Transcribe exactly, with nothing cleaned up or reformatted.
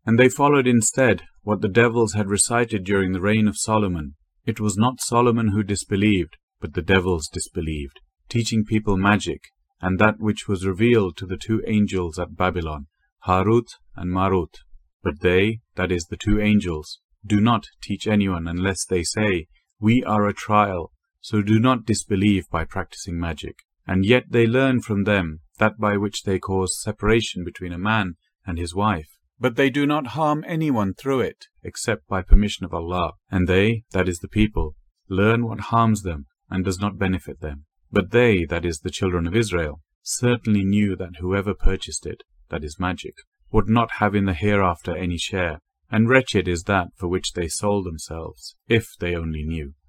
And they followed instead what the devils had recited during the reign of Solomon. It was not Solomon who disbelieved, but the devils disbelieved, teaching people magic, and that which was revealed to the two angels at Babylon, Harut and Marut. But they, that is, the two angels, do not teach anyone unless they say, "We are a trial," so do not disbelieve by practicing magic. And yet they learn from them that by which they cause separation between a man and his wife. But they do not harm anyone through it, except by permission of Allah. And they, that is the people, learn what harms them and does not benefit them. But they, that is the children of Israel, certainly knew that whoever purchased it, that is magic, would not have in the hereafter any share, and wretched is that for which they sold themselves, if they only knew.